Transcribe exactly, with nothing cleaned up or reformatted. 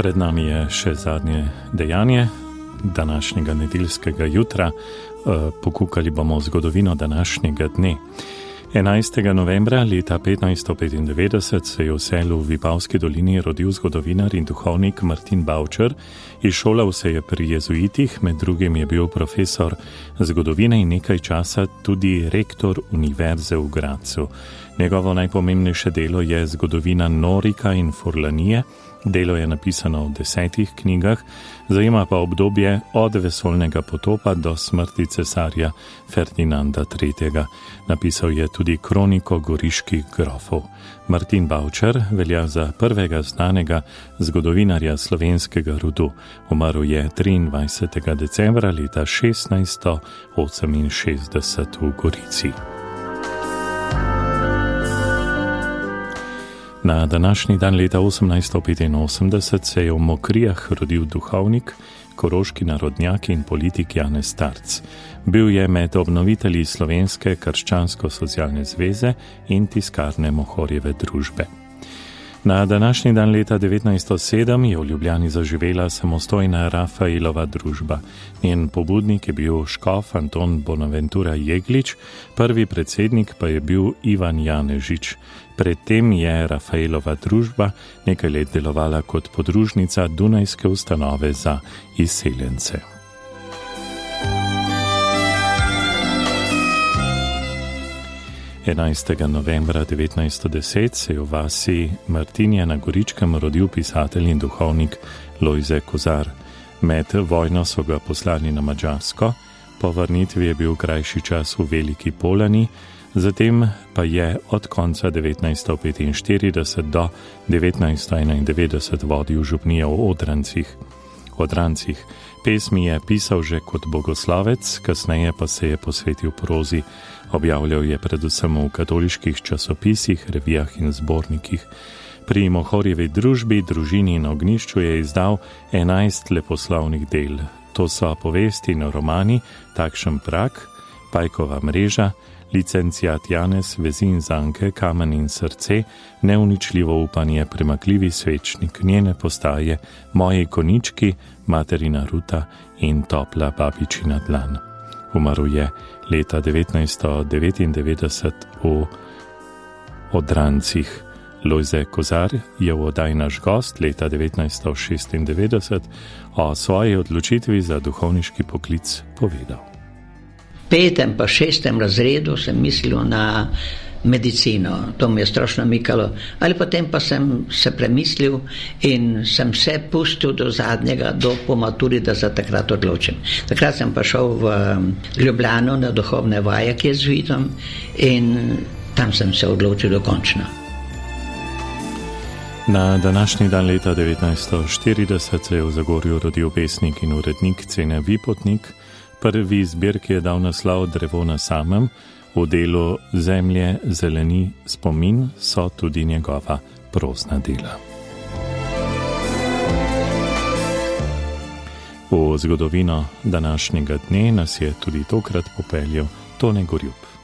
Pred nami je še zadnje dejanje današnjega nedeljskega jutra. Pokukali bomo zgodovino današnjega dne. enajstega novembra leta petnajststo petindevetdeset se je v selu v Vipavski dolini rodil zgodovinar in duhovnik Martin Bavčer. Izšolal se je pri jezuitih, med drugim je bil profesor zgodovine in nekaj časa tudi rektor univerze v Gradcu. Njegovo najpomembnejše delo je zgodovina Norika in Furlanije. Delo je napisano v desetih knjigah, zajema pa obdobje od vesoljnega potopa do smrti cesarja Ferdinanda tretjega. Napisal je tudi kroniko goriških grofov. Martin Bavčer velja za prvega znanega zgodovinarja slovenskega rodu. Umrl je triindvajsetega decembra leta šestnajststo oseminšestdeset v Gorici. Na današnji dan leta osemnajststo petinosemdeset se je v Mokrijah rodil duhovnik, koroški narodnjak in politik Janez Starc. Bil je med obnovitelji Slovenske krščansko-socialne zveze in tiskarne Mohorjeve družbe. Na današnji dan leta devetnajststo sedem je v Ljubljani zaživela samostojna Rafaelova družba. Njen pobudnik je bil škof Anton Bonaventura Jeglič, prvi predsednik pa je bil Ivan Janežič. Predtem je Rafaelova družba nekaj let delovala kot podružnica Dunajske ustanove za izseljence. enajstega novembra devetnajststo deset se je v vasi Martinje na Goričkem rodil pisatelj in duhovnik Lojze Kozar. Med vojno so ga poslali na Madžarsko, po vrnitvi je bil krajši čas v Veliki Polani, zatem pa je od konca devetnajststo petinštirideset do devetnajststo enaindevetdeset vodil župnijo v Odrancih. Odrancih. Pesmi je pisal že kot bogoslovec, kasneje pa se je posvetil prozi. Objavljal je predvsem v katoliških časopisih, revijah in zbornikih. Pri Mohorjevi družbi, družini in ognjišču je izdal enajst leposlovnih del. To so povesti in romani Takšen prak, Pajkova mreža, Licencijat Janez, Vezi in zanke, Kamen in srce, Neuničljivo upanje, Premakljivi svečnik, Njene postaje, Moji konički, Materina ruta in Topla babičina dlan. Umrl je leta devetnajststo devetindevetdeset v Odrancih. Lojze Kozar je v oddaji Naš gost leta devetnajststo šestindevetdeset o svoji odločitvi za duhovniški poklic povedal. V petem pa šestem razredu sem mislil na medicino, to mi je strašno mikalo, ali potem pa sem se premislil in sem se pustil do zadnjega, do po maturi, da se takrat odločim. Takrat sem pa šel v Ljubljano na duhovne vaje k jezuitom in tam sem se odločil dokončno. Na današnji dan leta devetnajststo štirideset se je v Zagorju rodil pesnik in urednik Cene Vipotnik. Prvi zbirki je dal naslov Drevo na samem. V delu Zemlje, zeleni, spomin so tudi njegova prozna dela. V zgodovino današnjega dne nas je tudi tokrat popeljal Tone Gorjup.